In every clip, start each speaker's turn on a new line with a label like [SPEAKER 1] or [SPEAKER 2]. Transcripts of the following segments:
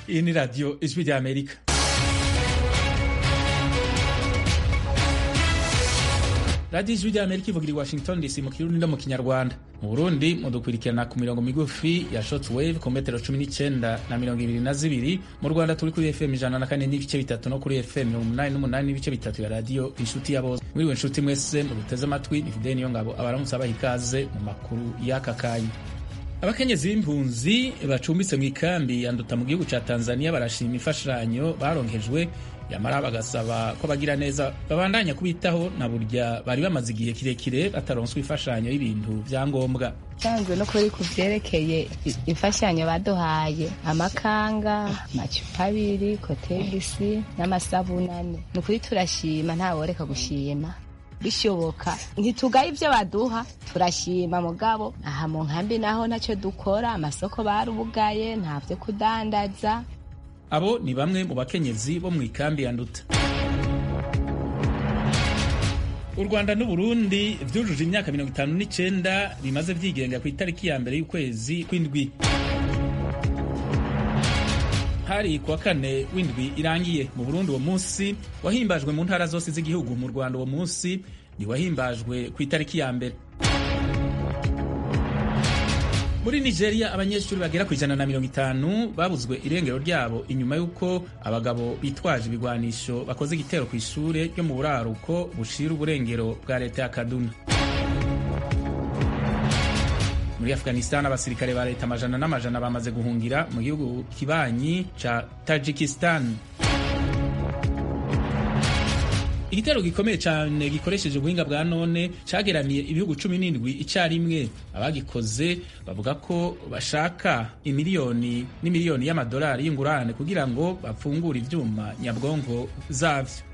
[SPEAKER 1] Iyi ni radiyo ijwi rya Amerika. radiyo ijwi rya Amerika ivugira i Washington DC mu Kirundi no mu Kinyarwanda. Mu Burundi mudukurikirana ku mirongo migufi ya shortwave ku metero 19 na 22. Mu Rwanda turi kuri FM 104 n'ibice bitatu no kuri FM 88 n'ibice bitatu ya radiyo inshuti ya bose. Mwiriwe inshuti mwese muduteze amatwi, ni Fideni Yongabo abaramutse abaha ikaze mu makuru y'aka kanya. Abakenyezi b'impunzi bacumbitse mu ikambi ya Nduta mu gihugu ca Tanzania barashima imfashanyo baronkejwe, yamara bagasaba ko bagira neza babandanya kubitaho na burya bari bamaze igihe kirekire bataronswa imfashanyo y'ibintu vya ngombwa.
[SPEAKER 2] Tanzwe no kuri kuvyerekeye imfashanyo baduhaye, amakanga, amacupa abiri, kotegisi n'amasabunane. Nukuri turashima, ntaworeka gushima. Bishoboka ntitugaye ivyo baduha, turashima mugabo aha mu nkambi naho ntacyo dukora, amasoko barubugaye, ntavyo kudandaza.
[SPEAKER 1] Abo ni bamwe mu bakenyezi bo mu ikambi ya Nduta. U Rwanda n'u Burundi vyujuje imyaka 59 bimaze vyigenga ku itariki ya mbere y'ukwezi kw'indwi. Hari kuwa kane w'indwi irangiye. Mu Burundi uwo munsi wahimbajwe mu ntara zose z'igihugu. Mu Rwanda uwo munsi ni wahimbajwe ku itariki ya mbere. Muri Nigeria abanyeshuri bagera ku 150 babuzwe irengero ryabo inyuma y'uko abagabo bitwaje ibigwanisho bakoze igitero ku ishure ryo mu buraruko bushira uburengero bwa leta ya Kaduna. Muri Afghanistan abasirikare ba leta amajana n'amajana bamaze guhungira mu gihugu kibanyi ca Tajikistan. Igitero gikomeye cyane gikoresheje ubuhinga bwa none cageramiye ibihugu 17 icarimwe. Abagikoze bavuga ko bashaka imiliyoni n'imiliyoni y'amadolari y'ingurane kugira ngo bapfungure ivyuma nyabwonko zavyo.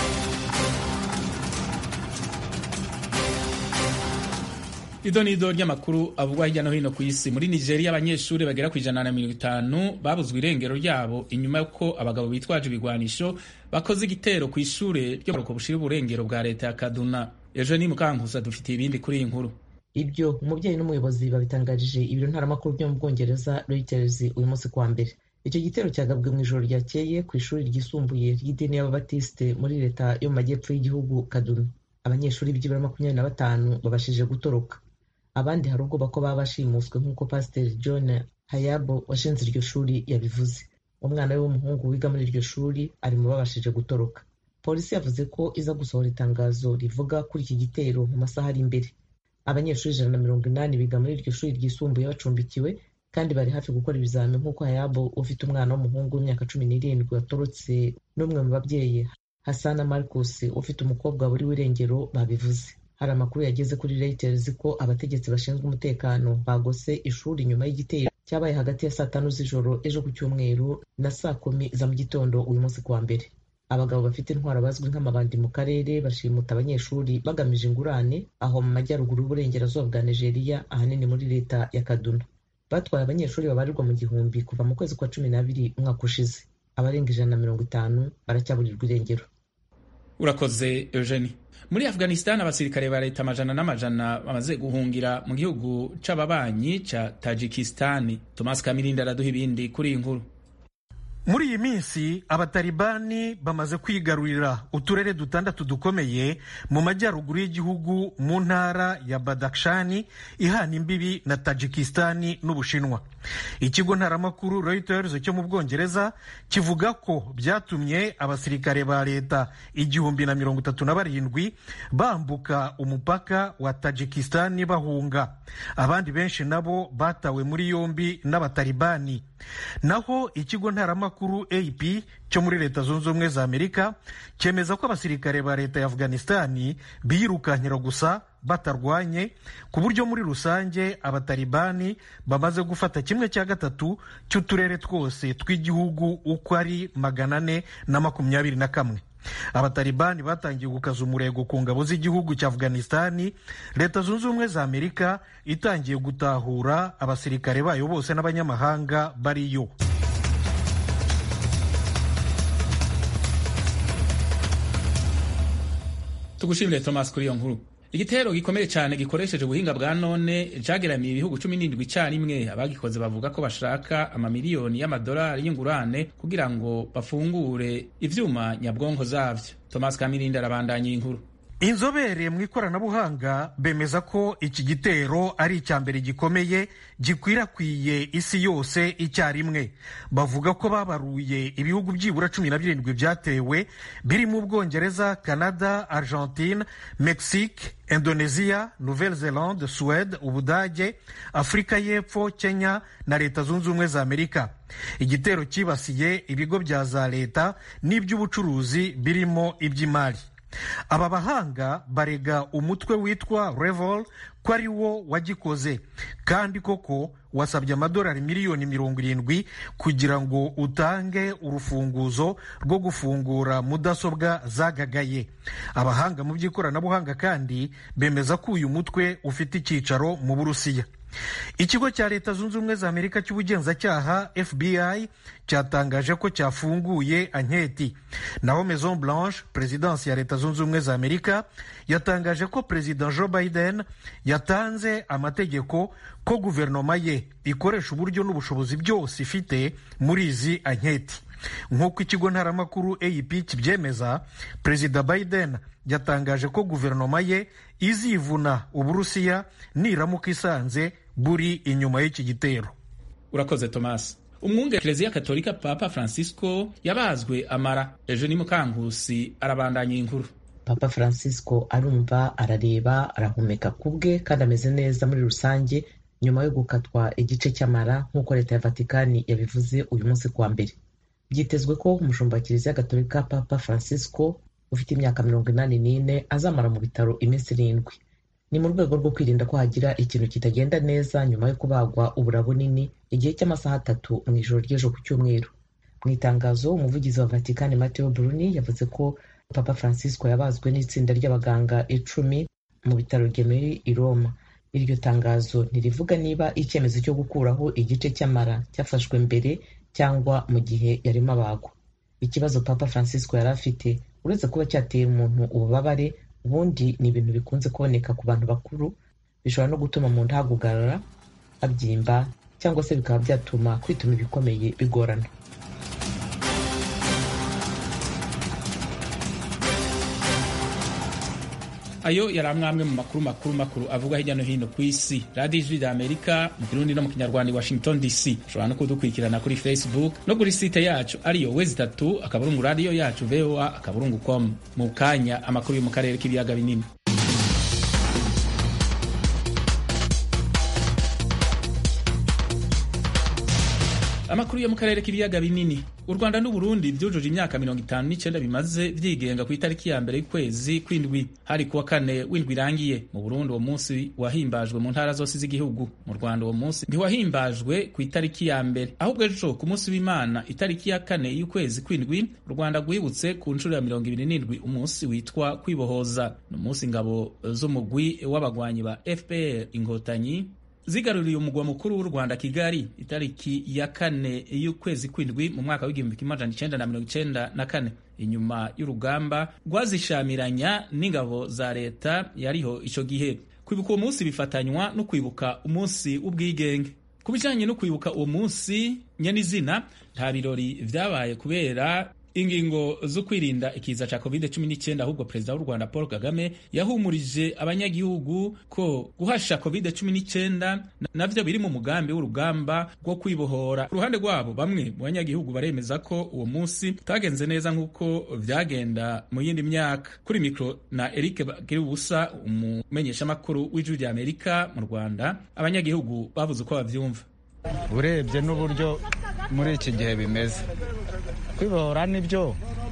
[SPEAKER 1] Idonido ry'amakuru avugwa hirya no hino ku isi. Muri Nigeria abanyeshuri bagera ku 150 babuzwe irengero ryabo inyuma y'uko abagabo bitwaje ibigwanisho bakoze igitero ku ishure ryo mu bushira uburengero bwa leta ya Kaduna. Ejo ni Mukankusa dufitiye ibindi kuri iyi nkuru.
[SPEAKER 3] Ibyo umubyeyi n'umuyobozi babitangarije ibiro ntaramakuru byo mu Bwongereza Reuters uyu munsi kwa mbere. Icyo gitero cyagabwe mu ijoro ryakeye ku ishuri ryisumbuye ry'idini y'Ababatiste muri leta yo mu majyepfo y'igihugu Kaduna. Abanyeshuri b'igibiro 25 babashije gutoroka. Abandi hari ubwoba ko baba bashimuswe nk'uko Pasiteri John Hayabo washinze iryo shuri yabivuze. Umwana we w'umuhungu wiga muri iryo shuri ari mu babashije gutoroka. Polisi yavuze ko iza gusohora itangazo rivuga kuri iki gitero mu masaha ari imbere. Abanyeshuri 180 biga muri iryo shuri ryisumbuye bacumbikiwe kandi bari hafi gukora ibizami nk'uko Hayabo ufite umwana w'umuhungu w'imyaka 17 watorotse n'umwe mu babyeyi Hasana Marcus ufite umukobwa buri w'irengero babivuze. Hari amakuru yageze kuri Reuters ko abategetsi bashinzwe umutekano bagose ishuri nyuma y'igitero cyabaye hagati ya saa 5 z'ijoro ejo ku cyumweru na saa 10 za mu gitondo uyu munsi kuwa mbere. Abagabo bafite intwaro bazwi nk'amabandi mu karere bashimuta abanyeshuri bagamije ingurane aho mu majyaruguru y'uburengerazuba bwa Nigeria, ahanini muri leta ya Kaduna. Batwaye abanyeshuri babarirwa mu gihumbi kuva mu kwezi kwa 12 umwaka ushize. Abarenga 150 baracyaburirwa irengero.
[SPEAKER 1] Urakoze Eugenie. Muri Afghanistan abasirikare ba leta amajana n'amajana bamaze guhungira mu gihugu c'ababanyi ca Tajikistan. Thomas Kamirinda araduha ibindi kuri iyi nkuru.
[SPEAKER 4] Muri iyi minsi abatalibani bamaze kwigarurira uturere 6 dukomeye mu majyaruguru y'igihugu mu ntara ya Badakhshan ihana imbibi na Tajikistan n'Ubushinwa. Ikigo ntaramakuru Reuters cyo mu Bwongereza kivuga ko byatumye abasirikare ba leta 1037 bambuka umupaka wa Tajikistan bahunga. Abandi benshi nabo batawe muri yombi n'abatalibani. Naho ikigo ntaramakuru AP cyo muri Leta Zunze Ubumwe za Amerika cyemeza ko abasirikare ba leta ya Afghanistan birukankira gusa batarwanye, ku buryo muri rusange abatalibani bamaze gufata 1/3 cy'uturere twose tw'igihugu uko ari 421. Abatalibani batangiye gukaza umurego ku ngabo z'igihugu cya Afghanistan. Leta Zunze Ubumwe za Amerika itangiye gutahura abasirikare bayo bose n'abanyamahanga bariyo.
[SPEAKER 1] Tugushimire Thomas kuri iyo nkuru. igitero gikomeye cyane gikoresheje ubuhinga bwa none cageramiye ibihugu 17 icarimwe. Abagikoze bavuga ko bashaka amamiliyoni y'amadolari y'ingurane kugira ngo bafungure ivyuma nyabwonko zavyo. Thomas Kamirindi arabandanya inkuru.
[SPEAKER 4] Inzobere mu ikoranabuhanga bemeza ko iki gitero ari icya mbere gikomeye gikwirakwiye isi yose icyarimwe. Bavuga ko babaruye ibihugu byibura 17 byatewe birimo Ubwongereza, Canada, Argentine, Mexique, Indonesia, Nouvelle-Zélande, Suède, Ubudage, Afrika y'Epfo, Kenya na Leta Zunze Ubumwe za Amerika. Igitero kibasiye ibigo bya za leta n'iby'ubucuruzi birimo iby'imari. Aba bahanga barega umutwe witwa Revol ko ari wo wagikoze kandi koko wasabye amadolari miliyoni 70 kugira ngo utange urufunguzo rwo gufungura mudasobwa zagagaye. Abahanga mu by'ikoranabuhanga kandi bemeza ko uyu mutwe ufite icyicaro mu Burusiya. Ikigo cya Leta Zunze Ubumwe za Amerika cy'ubugenzacyaha FBI cyatangaje ko cyafunguye anketi. Naho Maison Blanche, Presidence ya Leta Zunze Ubumwe za Amerika, yatangaje ko President Joe Biden yatanze amategeko ko guverinoma ye ikoresha uburyo n'ubushobozi byose ifite muri izi anketi. Nk'uko ikigo ntaramakuru AP kibyemeza, Perezida Biden yatangaje ko guverinoma ye izivuna Uburusiya niramuka isanze buri inyuma y'iki gitero.
[SPEAKER 1] Urakoze Thomas. Umwungere Eklezia Katolika Papa Francisco yabazwe amara. Ejo ni Mukankusi arabandanya inkuru.
[SPEAKER 3] Papa Francisco arumva, arareba, arahumeka kubwe kandi ameze neza muri rusange nyuma yo gukatwa igice cy'amara nk'uko leta ya Vatikani yabivuze uyu munsi kuwa mbere. Byitezwe ko umushumba wa Kiliziya Gatolika Papa Francisco ufite imyaka 84 azamara mu bitaro iminsi 7. Ni mu rwego rwo kwirinda ko hagira ikintu kitagenda neza nyuma yo kubagwa ubura bunini igihe cy'amasaha 3 mu ijoro ry'ejo ku cyumweru. Mu itangazo umuvugizi wa Vatikani Matteo Bruni yavuze ko Papa Francisco yabazwe n'itsinda ry'abaganga 10 mu bitaro Gemelli i Roma. Iryo tangazo ntirivuga niba icyemezo cyo gukuraho igice cy'amara cyafashwe mbere cyangwa mu gihe yarimo abagwa. Ikibazo Papa Francisco yari afite uretse kuba cyateye umuntu ububabare, ubundi ni ibintu bikunze kuboneka ku bantu bakuru, bishobora no gutuma mu nda hagugarara, abyimba cyangwa se bikaba byatuma kwituma ibikomeye bigorana.
[SPEAKER 1] Ayo yari amwe mu makuru avuga hirya no hino ku isi. Radio Ijwi rya Amerika mu Kirundi no mu Kinyarwanda, Washington DC. Ushobora no kudukurikirana kuri Facebook no kuri site yacu ariyo wezi3 akaburungu radio yacu voa.com. Mu kanya amakuru yo mu karere k'ibiyaga binini. Amakuru yo mu karere k'ibiyaga binini. U Rwanda n'u Burundi byujuje imyaka 59 bimaze vyigenga ku itariki ya mbere y'ukwezi kw'indwi, hari kuwa 4 w'indwi irangiye. Mu Burundi uwo munsi wahimbajwe mu ntara zose z'igihugu. Mu Rwanda uwo munsi ntiwahimbajwe ku itariki ya mbere, ahubwo ejo ku munsi w'Imana itariki ya 4 y'ukwezi kw'indwi u Rwanda rwibutse ku nshuro ya 27 umunsi witwa kwibohoza. Ni umunsi ingabo z'umugwi w'abagwanyi ba FPR Inkotanyi zigaruriye umugwa mukuru w'u Rwanda Kigali itariki ya 4 y'ukwezi kw'indwi mu mwaka w'1994 inyuma y'urugamba rwazishamiranya n'ingabo za leta yariho ico gihe. Kwibuka uwo munsi bifatanywa no kwibuka umunsi w'ubwigenge. Ku bijanye no kwibuka uwo munsi nyenizina nta birori vyabaye kubera ingingo zo kwirinda ikiza ca COVID-19, ahubwo Perezida w'u Rwanda Paul Kagame yahumurije abanyagihugu ko guhasha COVID-19 navyo biri mu mugambi w'urugamba rwo kwibohora. Uruhande rwabo bamwe mu banyagihugu baremeza ko uwo munsi utagenze neza nk'uko vyagenda mu yindi myaka. Kuri mikro na Eric Bagiribusa, umumenyeshamakuru w'Ijwi rya Amerika mu Rwanda, abanyagihugu bavuze uko bavyumva.
[SPEAKER 5] Urebye n'uburyo muri iki gihe bimeze, kwibohora nibyo,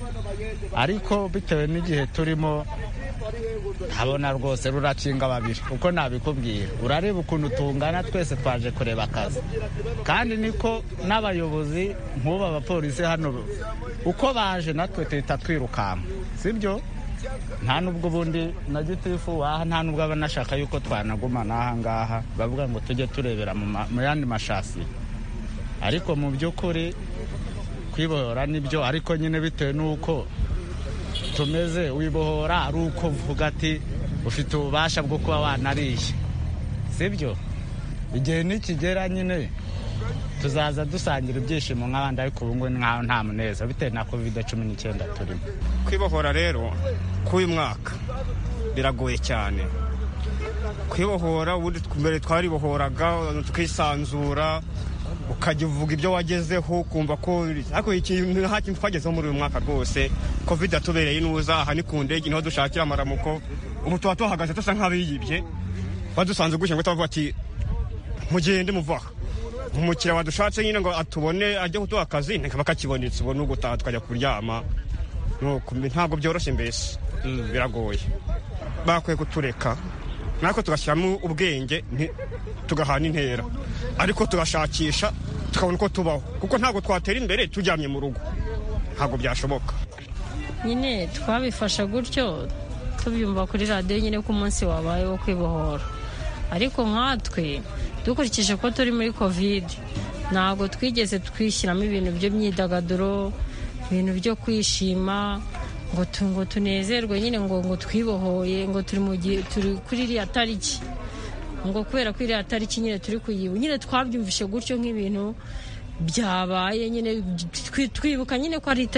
[SPEAKER 5] ariko bitewe n'igihe turimo habona rwose ruracinga babiri. Uko nabikubwira, urareba ukuntu tungana twese twaje kureba akazi, kandi niko n'abayobozi nk'ubu abapolisi hano uko baje natwe tuhita twirukanka, sibyo? Nta nubwo bundi na gitifu waha nta nubwo abanashaka yuko twanagumana aha ngaha, bavuga ngo tujye turebera mu yandi mashasi. Ariko mu by'ukuri kwibohora nibyo, ariko nyine bitewe n'uko tumeze, wibohora ari uko vuga ati ufite ububasha bwo kuba wanariye, sibyo? Igihe nikigera nyine tuzaza dusangira ibyishimo nk'abandi, ariko ubu ngubu nkaho nta muneza bitewe na COVID-19 turimo.
[SPEAKER 6] Kwibohora rero k'uyu mwaka biragoye cyane. Kwibohora ubundi mbere twaribohoraga tukisanzura, ukajya uvuga ibyo wagezeho, kumva ko ariko ikintu nta kintu twagezeho muri uyu mwaka rwose. COVID yatubereye inuza, aha ni ku ndege niho dushakira amaramuko. Ubu tuba tuhagaze dusa nk'abiyibye, badusanze gutya ngo tubavuga ati mugende muvaha. Umukiriya wadushatse nyine ngo atubone ajye kuduha akazi bakakibonetse, ubwo n'ugutaha tukajya kuryama. Ntabwo byoroshye mbese, biragoye. Bakwiye kutureka natwe tugashyiramo ubwenge tugahana intera, ariko tugashakisha tukabona uko tubaho, kuko ntabwo twatera imbere turyamye mu rugo, ntabwo byashoboka.
[SPEAKER 7] Nyine twabifasha gutyo tubyumva kuri radiyo nyine ko umunsi wabaye wo kwibohora, ariko nkatwe dukurikije ko turi muri COVID ntabwo twigeze twishyiramo ibintu by'imyidagaduro, ibintu byo kwishima ngo tunezerwe nyine ngo twibohoye, ngo turi mu gihe turi kuri iriya tariki, ngo kubera ko iriya tariki nyine turi kuyibu nyine twabyumvishe gutyo nk'ibintu byabaye nyine twibuka nyine ko ari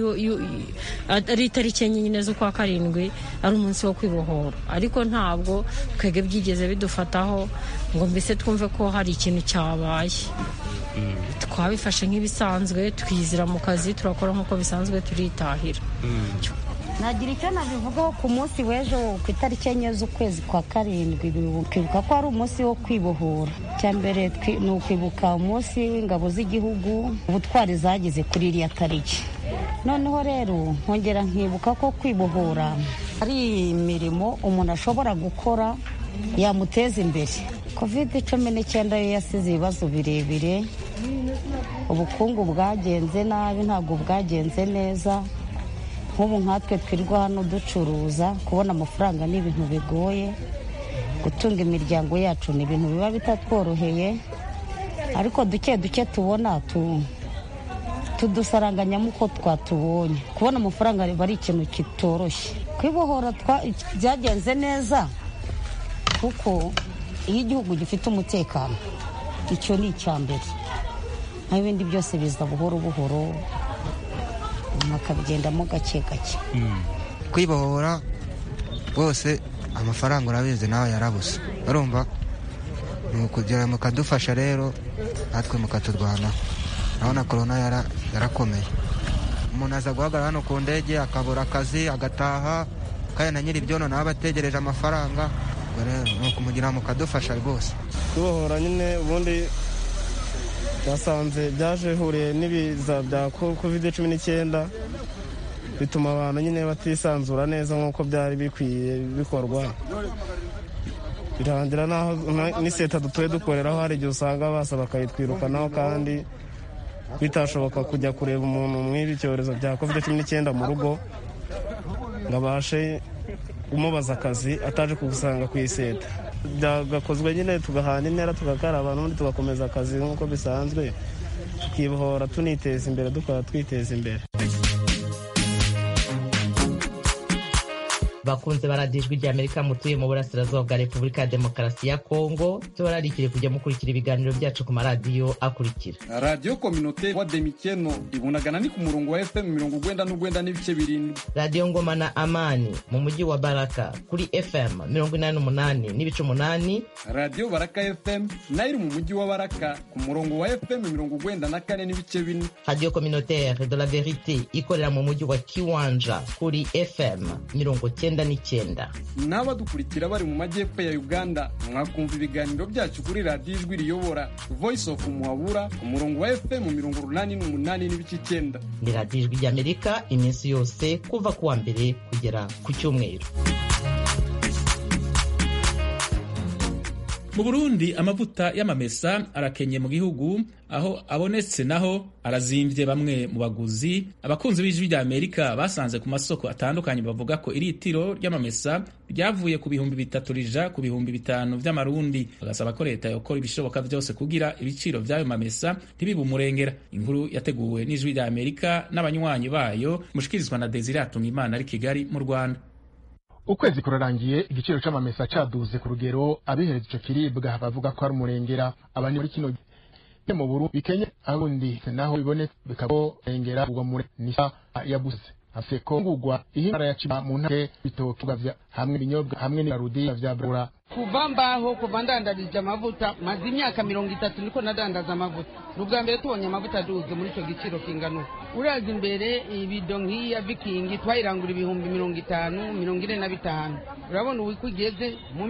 [SPEAKER 7] itariki nyine z'ukwa karindwi ari umunsi wo kwibohora, ariko ntabwo twebwe byigeze bidufataho ngo mbese twumve ko hari ikintu cyabaye. Twabifashe nk'ibisanzwe, twizira mu kazi, turakora nk'uko bisanzwe, turitahira.
[SPEAKER 8] Nagira icyo nabivugaho ku munsi w'ejo ku itariki enye z'ukwezi kwa karindwi, twibuka ko ari umunsi wo kwibohora. Icya mbere ni ukwibuka umunsi w'ingabo z'igihugu, ubutwari zagize kuri iriya tariki. Noneho rero nkongera nkibuka ko kwibohora ari imirimo umuntu ashobora gukora yamuteza imbere. COVID-19 yo yasize ibibazo birebire, ubukungu bwagenze nabi, ntabwo bwagenze neza. Nk'ubu nkatwe twirwa hano ducuruza, kubona amafaranga ni ibintu bigoye, gutunga imiryango yacu ni ibintu biba bitatworoheye, ariko duke duke tubona tudusaranganyamo uko twatubonye. Kubona amafaranga biba ari ikintu kitoroshye. Kwibohora byagenze neza kuko iyo igihugu gifite umutekano, icyo ni icya mbere, naho ibindi byose biza buhoro buhoro, makabigendamo gake gake.
[SPEAKER 9] Kwibohora rwose amafaranga urabizi nawe yarabuze, urumva ni ukugira mukadufasha rero natwe mukaturwanaho. Urabona korona yarakomeye, umuntu aza guhagarara hano ku ndege akabura akazi agataha, kandi na nyiri ibyono nawe abategereje amafaranga. Rero ni ukumugira mukadufasha rwose.
[SPEAKER 6] Kwibohora nyine ubundi basanze byaje huriye n'ibiza bya COVID-19, bituma abantu nyine batisanzura neza nk'uko byari bikwiye bikorwa. Birangira naho n'iseta dutuye dukoreraho hari igihe usanga basa bakayitwirukanaho, kandi bitashoboka kujya kureba umuntu mw'ibi cyorezo bya COVID-19 mu rugo ngo abashe umubaza akazi ataje kugusanga ku iseta. Byagakozwe nyine tugahana intera, tugakaraba, n'ubundi tugakomeza akazi nk'uko bisanzwe, tukibohora tuniteza imbere, dukora twiteza imbere.
[SPEAKER 3] bakunze baradijwe rya Amerika mutuye mu burasirazuba bwa Repubulika ya Demokarasi ya Kongo, tubararikire kujya mukurikira ibiganiro byacu ku maradiyo akurikira:
[SPEAKER 10] Radio Communautaire wa Demikeno ibunagana ni ku murongo wa FM 99 n'ibice birindwi,
[SPEAKER 3] Radio Ngoma na Amani mu mujyi wa Baraka kuri FM 88 n'ibice 8,
[SPEAKER 10] Radio Baraka FM nayo mu mujyi wa Baraka ku murongo wa FM 94 n'ibice 4,
[SPEAKER 3] Radio Communautaire de la Verite ikorera mu mujyi wa Kiwanja kuri FM 99.
[SPEAKER 10] N'abadukurikira bari mu majyepfo ya Uganda mwakumva ibiganiro byacu kuri Radio Ijwi Riyobora Voice of Muhabura ku murongo wa FM 88 n'ibice 9.
[SPEAKER 3] Ni Radio Ijwi ry'Amerika iminsi yose kuva kuwa mbere kugera ku cyumweru.
[SPEAKER 1] Mu Burundi amavuta y'amamesa arakenye mu gihugu, aho abonetse naho arazimvye. Bamwe mu baguzi abakunzi b'Ijwi rya Amerika basanze ku masoko atandukanye bavuga ko iritiro ry'amamesa ryavuye ku 3,000 rija ku 5,000 vy'amarundi. Bagasaba ko leta yokora ibishoboka vyose kugira ibiciro vy'ayo mamesa ntibibe umurengera. Inkuru yateguwe n'Ijwi rya Amerika n'abanywanyi bayo, mushikirizwa na Desire Atungimana ari Kigali mu Rwanda.
[SPEAKER 11] ukwezi kurarangiye igiciro c'amamesa caduze ku rugero abihereza ico kiribwa bavuga ko ari umurengera abandi muri kino mu Burundi bikenye abundi naho biboneka bikabo rengera ubwo muri nisa yabuze afeko ngugwa ihimara ya cima mu ntare bitoka vya hamwe binyobwa hamwe n'arudi vya bura
[SPEAKER 12] kuva mbaho kuva ndandarije amavuta maze imyaka 30 niko nadandaza amavuta n'ubwa mbere tubonye amavuta aduze muri ico giciro kingano uraza imbere ibido nk'iya Viking twayirangura ibihumbi 50 45 urabona ubu kugeze mu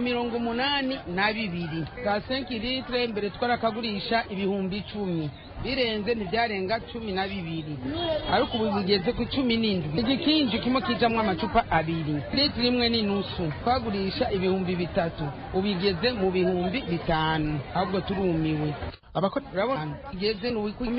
[SPEAKER 12] 82 ka 5 litre imbere twarakagurisha ibihumbi 10 birenze ntibyarenga 12 ariko ubu bigeze ku 17 igikinji kimwe kijamwe amacupa 2 litre imwe n'inusu twagurisha ibihumbi 3 ubigeze mu bihumbi 5 ahubwo turumiwe
[SPEAKER 11] abakora
[SPEAKER 12] urabona igeze no wiku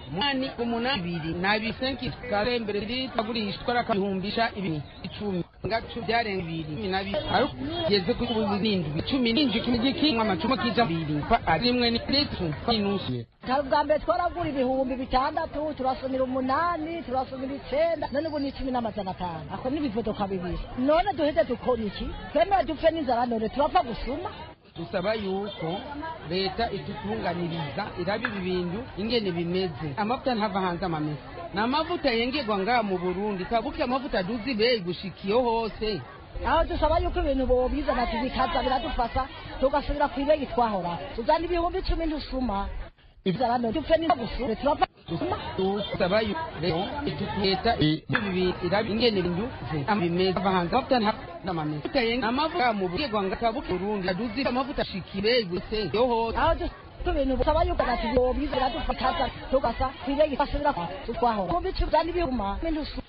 [SPEAKER 12] 82 nabisenki kare mbere ritagurisha twaraka bihumbisha 10 ngacu byarenga 2 ariko igeze ku 17 kimwe amacuma kija 2 rimwe ni litre inusu
[SPEAKER 13] bwa mbere twaragura ibihumbi 6 turasumira 8 turasumira 9 none ubu ni 10,500 ako n'ibivodoka bibiri none duheze dukora iki twemera dupfe n'inzara none turapfa gusuma
[SPEAKER 12] dusaba yuko leta itutunganiriza irabi ibintu ingene bimeze amavuta ntava hanze amamesa na amavuta yengerwa ngaha mu Burundi kabuke amavuta duzi be gushikiyo hose
[SPEAKER 13] aho dusaba yuko ibintu bobizana tubikaza biradufasha tugasubira kwibegi twahora tuzana ibihumbi 10 ndusuma inzara none dupfe n'inzara turapfa
[SPEAKER 12] dusaba yuko leta irabi ingene bintu bimeze avanze amavuta n'amamesa utayenga amavuta mu bwegwa ngakabuke Burundi aduzi amavuta shikire guse yoho
[SPEAKER 13] aho tubintu busaba yuko natubyobiza radufakaza tugasa kwibegi fasubira twahora mu bicu byandi bihuma mendusu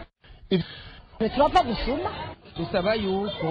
[SPEAKER 13] turapfa gusuma
[SPEAKER 12] dusaba yuko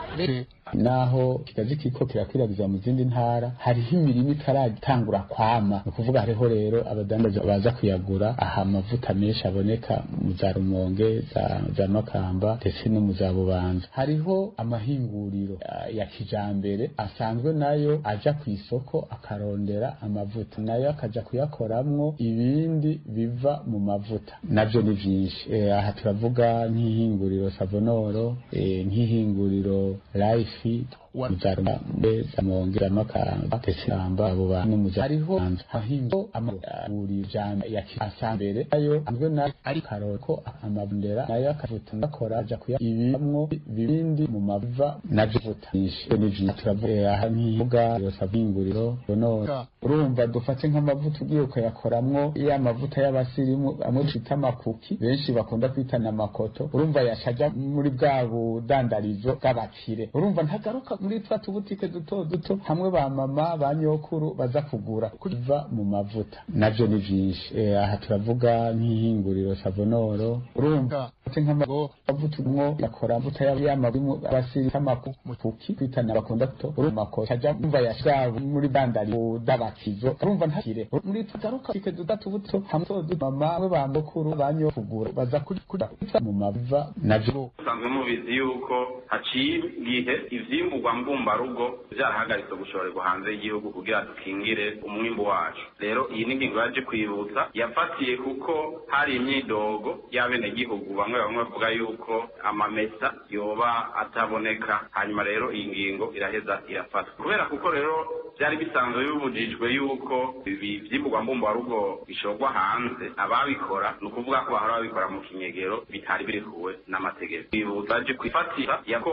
[SPEAKER 14] naho kikazi kiko kirakwiragiza mu zindi ntara hariho imirimo itaratangura kwama no kuvuga hariho rero abadandaza baza kuyagura aha amavuta menshi aboneka mu za Rumonge za Makamba ndetse no mu za Bubanza hariho amahinguriro ya kijambere asanzwe nayo aja ku isoko akarondera amavuta nayo akaja kuyakoramwo ibindi biva mu mavuta navyo ni vyinshi aha turavuga nk'ihinguriro Savonoro nk'ihinguriro Life muzaruma za Monge za Makamba tesamba abo bantu muza hariho hahingo amaburi jana ya kisambere ayo anzwe na ari karoko amabundera nayo akavuta ndakora aja kuya ibimwo bibindi mu mavuta navutishe n'ivyi turavuga aha nkivuga yosabinguriro no urumva dufate nk'amavuta ugiye ukayakoramwo ya mavuta y'abasirimu amwe twita makuki benshi bakunda kwitana makoto urumva yashaja muri bwa budandarizo bw'abakire urumva ntagaruka muri twa tubutike duto hamwe ba mama ba nyokuru baza kugura kuva mu mavuta navyo ni vyinshi aha turavuga nk'ihinguriro Savonoro urumva nk'amavuta umwo yakora amavuta y'amabimu abasiri kamakuki kwitana bakunda kuto urumva ko caja umva yashaka muri bandari dabakizo urumva ntakire muri tugaruka tike duto hamwe mama ba nyokuru ba nyokugura baza kugura mu mavuta navyo
[SPEAKER 15] usanzwe mubizi yuko haciye igihe ivyimburwa mbumbarugo vyarahagaritse gushorerwa hanze y'igihugu kugira dukingire umwimbu wacu rero iyi ni ingingo yaje kwibutsa yafatiye kuko hari imyidogo y'abenegihugu bamwe bavuga yuko amamesa yoba ataboneka hanyuma rero iyi ngingo iraheza irafata kubera kuko rero byari bisanzwe bibujijwe yuko ibi vyimburwa mbumbarugo bishorwa hanze ababikora ni ukuvuga ko bahora babikora mu kinyegero bitari birekuwe n'amategeko bibutsa yaje kwifatira yako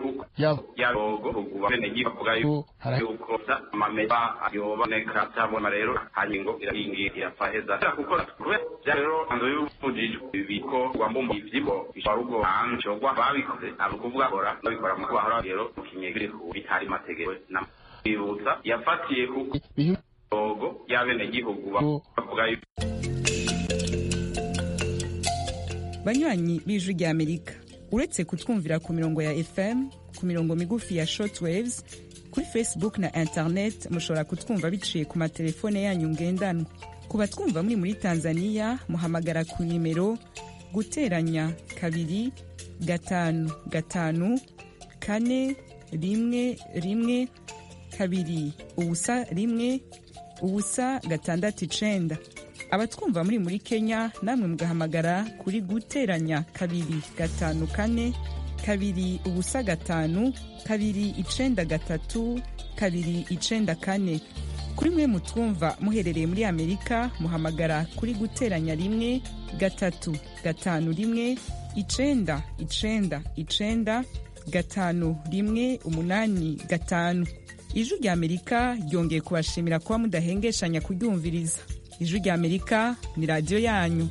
[SPEAKER 15] yarogo kuguba benegihugu bavuga yuko amamesa yoboneka atabona rero hanyuma irahingira irafaheza kuko kubera rero anzo y'ubujijwe ibiko gwambumba ivyimbo bisharugo hanze shorwa babikoze abukuvuga kora babikora mu bahora rero mu kinyegero bitari amategeko bibutsa yafatiye kuko logo y'abenegihugu bavuga yuko
[SPEAKER 16] banywanyi b'Ijwi ry'Amerika uretse kutwumvira ku mirongo ya FM ku mirongo migufi ya shortwaves kuri Facebook na internet mushobora kutwumva biciye ku matelefone yanyu ngendanwa ku batwumva muri Tanzania muhamagara ku nimero guteranya 2 5 5 4 1 2 ubusa 1 ubusa 6 abatwumva muri Kenya namwe mugahamagara kuri guteranya 2 5 4 2:5 293 294. Kuri mwe mutwumva muherereye muri Amerika muhamagara kuri guteranya 1 3 5 1 9 9 9 5 1 8 5. Ijwi rya Amerika ryongeye kubashimira kuba mudahengeshanya kuryumviriza. Ijwi rya Amerika ni radio yanyu.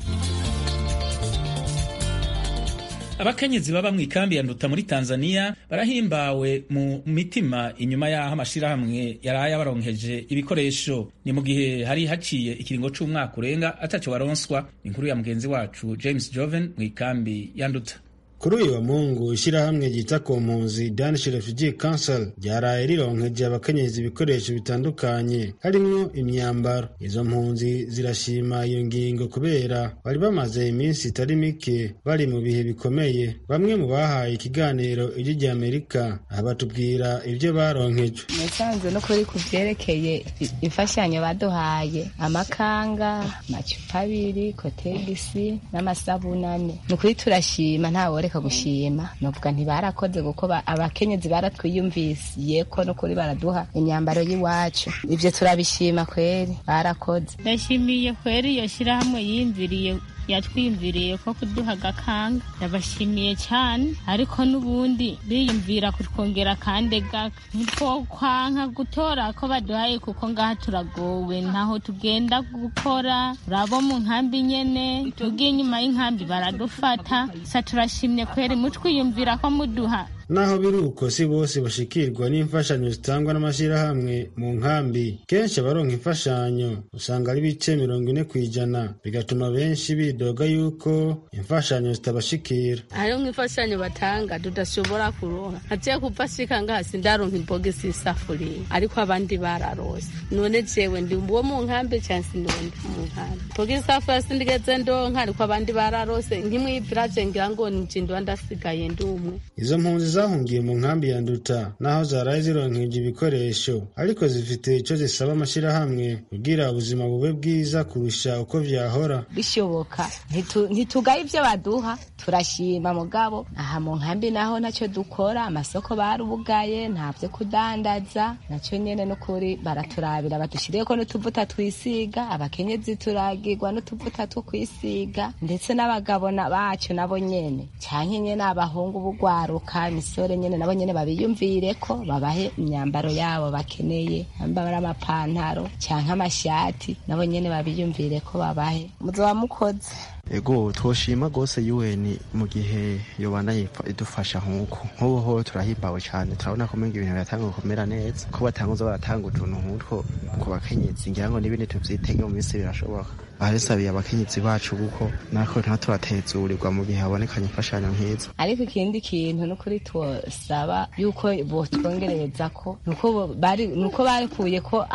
[SPEAKER 1] Abakenyezi baba mu ikambi ya Nduta muri Tanzania barahimbawe mu mitima inyuma y'aho amashirahamwe yaraye abaronkeje ibikoresho. Ni mu gihe hari haciye ikiringo c'umwaka urenga ataco baronswa. Inkuru ya mugenzi wacu James Joven mu ikambi ya Nduta.
[SPEAKER 17] Kuri uyu wa Mungu ishirahamwe ryita ku mpunzi Danish Refugee Council ryaraye rironkeje abakenyezi ibikoresho bitandukanye harimwo imyambaro. Izo mpunzi zirashima iyo ngingo kubera bari bamaze iminsi itari mike bari mu bihe bikomeye. Bamwe mu bahaye ikiganiro ijwi rya Amerika abatubwira ivyo baronkeje.
[SPEAKER 2] Nasanze no kuri kuvyerekeye imfashanyo baduhaye amakanga, amacupa 2, kotegisi n'amasabunane. Nukuri turashima ntawe gushima novuga ntibarakoze kuko abakenyezi baratwiyumvisiye ko no kuri baraduha imyambaro y'iwacu. Ivyo turabishima kweri barakoze.
[SPEAKER 18] Ndashimiye kweri iyo shirahamwe yatwiyumviriye ko kuduha agakanga, ndabashimiye cyane. Ariko n'ubundi biyumvira kutwongera kandi kwanka gutora ko baduhaye kuko ngaha turagowe ntaho tugenda gukora. Urabo mu nkambi nyene tugiye inyuma y'inkambi baradufata. Sa turashimye kweri mutwiyumvira ko muduha.
[SPEAKER 17] Naho biruko si bose bashikirwa n'imfashanyo zitangwa n'amashirahamwe mu nkambi. Kenshi abaronka imfashanyo usanga ari bice 40%, bigatuma benshi bidoga yuko imfashanyo zitabashikira.
[SPEAKER 19] Hariho nk'imfashanyo batanga tudashobora kuronka. Agiye kupfashika ngaha sindaronka imbogisi y'isafuriya, ariko abandi bararose. None jewe ndi uwo mu nkambi cyangwa sindondi mu nkambi. Imbogisi y'isafuriya sindigeze ndonka, ariko abandi bararose. Nk'imwibiraje ngira ngo njindwa ndasigaye ndumwe. Izo mpunzi zahungiye mu nkambi ya Nduta naho zaraye zironkeje ibikoresho, ariko zifite ico zisaba amashirahamwe kugira ubuzima bube bwiza kurusha uko vyahora.
[SPEAKER 2] Bishoboka ntitugaye ivyo baduha, turashima mugabo aha mu nkambi naho naco dukora, amasoko barubugaye ntavyo kudandaza. Naco nyene no kuri baraturabira badushiriyeko n'utuvuta twisiga, abakenyezi turagirwa n'utuvuta two kwisiga, ndetse n'abagabo bacu nabo nyene canke nyene abahungu bugwaruka misore nyene nabo nyene babiyumvire ko babahe imyambaro yabo bakeneye, ambara amapantaro canke amashati, nabo nyene babiyumvire ko babahe. Muzoba mukoze.
[SPEAKER 20] Ego twoshima gose UN mu gihe yobana idufasha nk'uko ho turahimbawe cyane. Turabona ko ibintu biratanga gukomera neza, ko batanguza baratanga utuntu nk'utwo ku bakenyezi. Ngira ngo n'ibindi tuvyitege mu minsi birashoboka. Bahesabiye abakenyezi bacu kuko nako ntatubatezurirwa mu gihe habonekanye imfashanyo nk'izo.
[SPEAKER 2] Ariko ikindi kintu no kuri twosaba yuko botwongereza ko nuko barikuye ko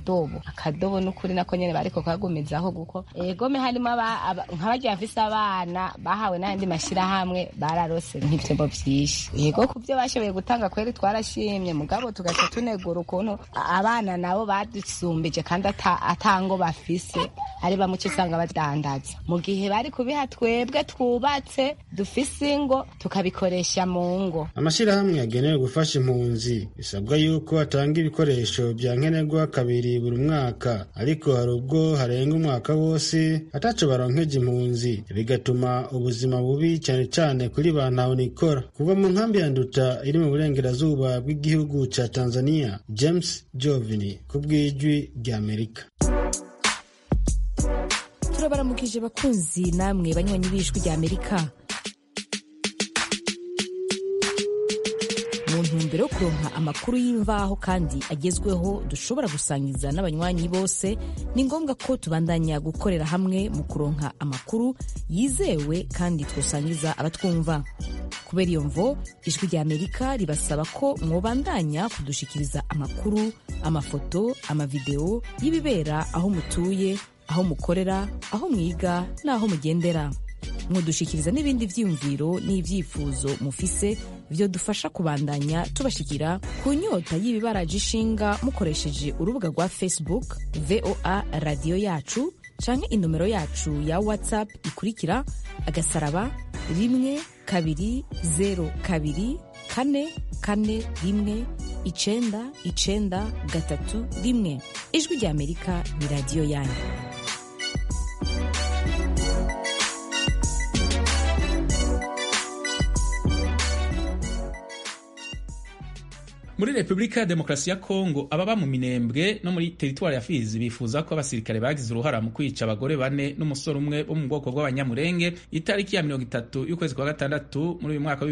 [SPEAKER 2] akadobo n'ukuri nako nyene bariko kagumizaho guko egome harimo nk'abagiye afise abana bahawe n'andi mashirahamwe bararose nk'ibitebo vyinshi. Yego kuvyo bashoboye gutanga kweri twarashimye, mugabo tugaca tunegura ukuntu abana nabo badusumbije kandi atango bafise ari bamuce usanga badandaza, mu gihe bari kubiha twebwe twubatse dufise ingo tukabikoresha mu ngo.
[SPEAKER 17] Amashirahamwe yagenewe gufasha impunzi bisabwa yuko atanga ibikoresho bya nkenerwa kabiri buri mwaka, ariko hari ubwo harenga umwaka wose ataco baronkeje impunzi, bigatuma ubuzima bubi cyane cyane kuri ba ntahonikora. Kuva mu nkambi ya Nduta iri mu burengerazuba bw'igihugu ca Tanzania, James Jovini kubw'ijwi rya Amerika.
[SPEAKER 21] Turabaramukije bakunzi namwe banywanyi b'ijwi rya Amerika. Mu ntumbero yo kuronka amakuru y'imvaho kandi agezweho dushobora gusangiza n'abanywanyi bose, ni ngombwa ko tubandanya gukorera hamwe mu kuronka amakuru yizewe kandi twosangiza abatwumva. Kubera iyo mvo, ijwi rya Amerika ribasaba ko mwobandanya kudushikiriza amakuru, amafoto, amavideo y'ibibera aho mutuye, aho mukorera, aho mwiga n'aho mugendera. Mudushikiriza n'ibindi vyiyumviro n'ivyifuzo mufise vyo dufasha kubandanya tubashikira ku nyota y'ibibaraje ishinga mukoresheje urubuga rwa Facebook VOA Radio Yacu canke inomero yacu ya WhatsApp ikurikira *140 202 441 991. Ijwi rya Amerika ni radiyo yanyu.
[SPEAKER 1] Muri Repubulika ya Demokarasi ya Kongo, ababa mu Minembwe no muri teritwari ya Fizi bifuza ko abasirikare bagize uruhara mu kwica abagore 4 n'umusore umwe bo mu bwoko bw'Abanyamurenge itariki ya 30 y'ukwezi kwa gatandatu muri uyu mwaka wa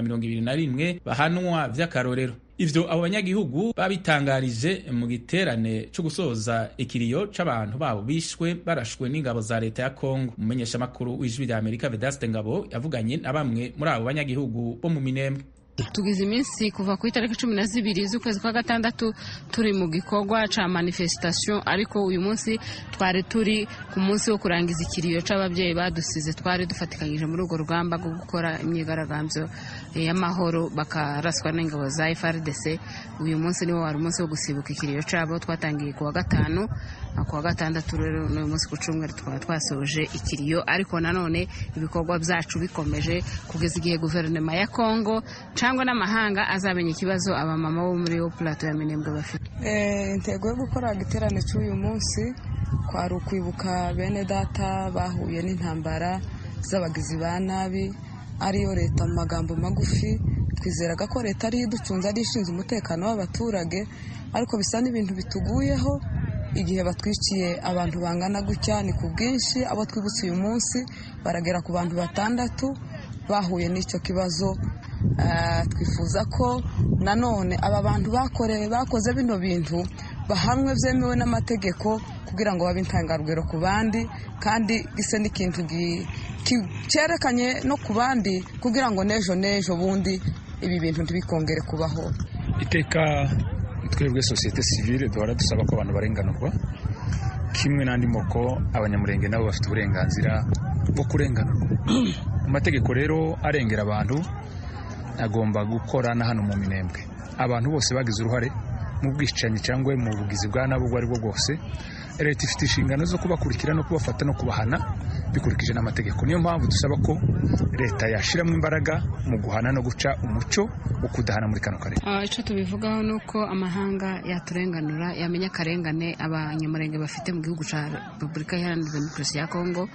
[SPEAKER 1] 2021 bahanwa vy'akarorero. Ivyo abo banyagihugu babitangarije mu giterane cyo gusoza ikiriyo c'abantu babo bishwe barashwe n'ingabo za leta ya Kongo. Umumenyesha makuru w'Ijwi rya Amerika Vedaste Ngabo yavuganye na bamwe muri abo banyagihugu bo mu Minembwe.
[SPEAKER 4] Tugize iminsi kuva ku itariki 12 z'ukwezi kwa gatandatu turi mu gikorwa ca manifestation, ariko uyu munsi twari turi ku munsi wo kurangiza ikiriyo c'abavyeyi badusize. Twari dufatikanyije muri urwo rugamba rwo gukora imyigaragambyo y'amahoro bakaraswa n'ingabo za FARDC. Uyu munsi niwo wari umunsi wo gusibuka ikiriyo cabo. Twatangiye ku wa gatanu, ku wa gatandatu rero n'uyu munsi ku cyumweru twasoje ikiriyo, ariko nanone ibikorwa byacu bikomeje kugeza igihe guverinoma ya Kongo cyangwa n'amahanga azamenya ikibazo abamama bo muri yo plateau ya Minembwe bafite.
[SPEAKER 22] Intego yo gukora igiterane cy'uyu munsi kwari ukwibuka bene data bahuye n'intambara z'abagizi ba nabi ariyo leta. Mu magambo magufi, twizeraga ko leta ari iducunze, ari ishinzwe umutekano w'abaturage, ariko bisa n'ibintu bituguyeho igihe batwiciye abantu bangana gutya. Ni ku bwinshi abo twibutse uyu munsi baragera ku bantu 6 bahuye n'icyo kibazo. Twifuza ko nanone aba bantu bakoze bino bintu bahamwe byemewe n'amategeko kugira ngo babe intangarugero ku bandi, kandi gise n'ikintu cyerekanye no ku bandi kugira ngo n'ejo bundi ibi bintu ntibikongere kubaho.
[SPEAKER 23] Iteka twebwe societe civile duhora dusaba ko abantu barenganurwa kimwe n'andi moko. Abanyamurenge nabo bafite uburenganzira bwo kurenganurwa. Amategeko rero arengera abantu agomba gukora na hano mu Minembwe. Abantu bose bagize uruhare mu bwicanyi cyangwa mu bugizi bwa nabo bwo ari bwo bwose, leta ifite inshingano zo kubakurikira no kubafata no kubahana bikurikije n'amategeko. Niyo mpamvu dusaba ko leta yashiramo imbaraga mu guhana no guca umuco wo kudahana muri kano karere.
[SPEAKER 4] Icyo tubivugaho ni uko amahanga yaturenganura, yamenya akarengane Abanyamurenge bafite mu gihugu cya Repubulika Iharanira Demokarasi ya Kongo.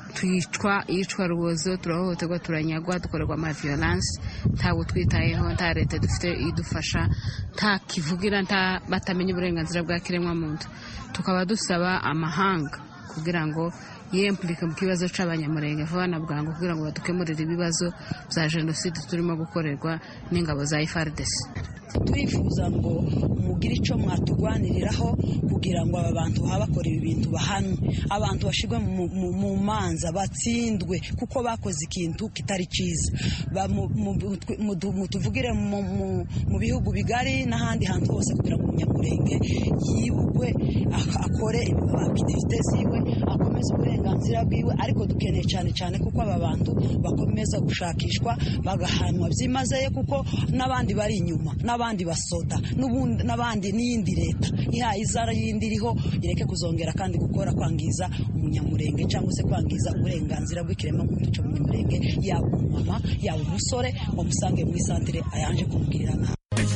[SPEAKER 4] Iyicwa rubozo, turahohoterwa, turanyagwa, dukorerwa ama violence, ntabwo twitayeho, nta leta dufite idufasha, nta kivugira, nta batamenya uburenganzira bwa kiremwa muntu. Tukaba dusaba amahanga kugira ngo yemplike mu kibazo c'Abanyamurenge vuba na bwangu kugira ngo badukemurire ibibazo bya jenoside turimo gukorerwa n'ingabo za FARDC.
[SPEAKER 24] Twifuza ngo mugire icyo mwatugwaniriraho kugira ngo aba bantu bakora ibi bintu bahanwe, abantu bashirwe mu manza batsindwe kuko bakoze ikintu kitari cyiza. Mutuvugire mu bihugu bigari n'ahandi hantu hose kugira ngo Umunyamurenge yibukwe, akore activite ziwe, akomeze uburenganzira bwiwe, ariko dukeneye cyane kuko aba bantu bakomeza gushakishwa bagahanwa byimazeyo, kuko n'abandi bari inyuma, n'abandi basoda, n'abandi n'iyindi leta ihaye izara yindi iriho ireke kuzongera kandi gukora kwangiza Umunyamurenge cyangwa se kwangiza uburenganzira bw'ikiremwa muntu cy'Umunyamurenge, yaba umumama yaba umusore ngo musange mu isantere ayanje kumugirira nabi.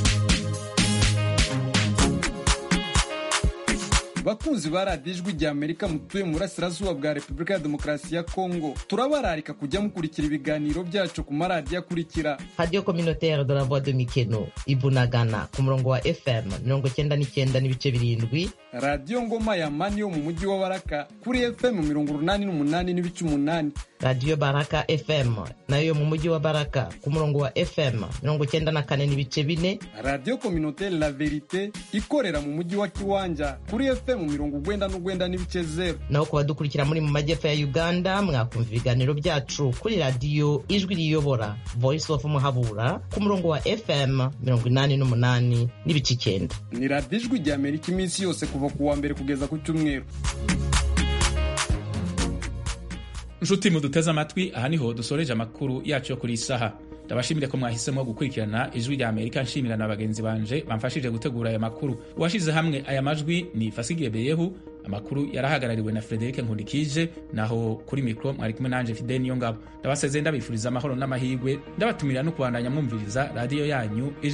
[SPEAKER 10] Bakunzi ba radiyo Ijwi rya Amerika mutuye mu burasirazuba bwa Repubulika ya Demokarasi ya Kongo, turabararika kujya mukurikira ibiganiro byacu ku maradiyo akurikira:
[SPEAKER 3] Radio Communautaire de la Voix de Mikeno Ibunagana ku murongo wa FM 99.7,
[SPEAKER 10] Radio Ngoma ya Mani yo mu mujyi wa Baraka kuri FM 88.8,
[SPEAKER 3] Radio Baraka FM nayo mu mujyi wa Baraka ku murongo wa FM 94.4,
[SPEAKER 10] Radio Communautaire La Verite ikorera mu mujyi wa Kiwanja kuri FM 99.0.
[SPEAKER 3] Naho ku badukurikira muri mu majyepfo ya Uganda mwakumva ibiganiro byacu kuri Radio Ijwi Riyobora Voice of Muhabura ku murongo wa FM 88.9.
[SPEAKER 10] Ni Radio Ijwi rya Amerika iminsi yose kuva ku wa mbere kugeza ku cyumweru.
[SPEAKER 1] Nshuti muduteze amatwi, aha niho dusoreje amakuru yacu yo kuri isaha. ndabashimire ko mwahisemo gukurikirana ijwi rya Amerika. Nshimira na bagenzi banje bamfashije gutegura aya makuru. Uwashize hamwe aya majwi ni Fasige Beyehu. Amakuru yarahagarariwe na Frederic Nkundikije, naho kuri mikro mwari kumwe nanje Fidel Niyongabo. Ndabasezeye ndabifuriza amahoro n'amahirwe, ndabatumira no kubandanya mwumviriza radio yanyu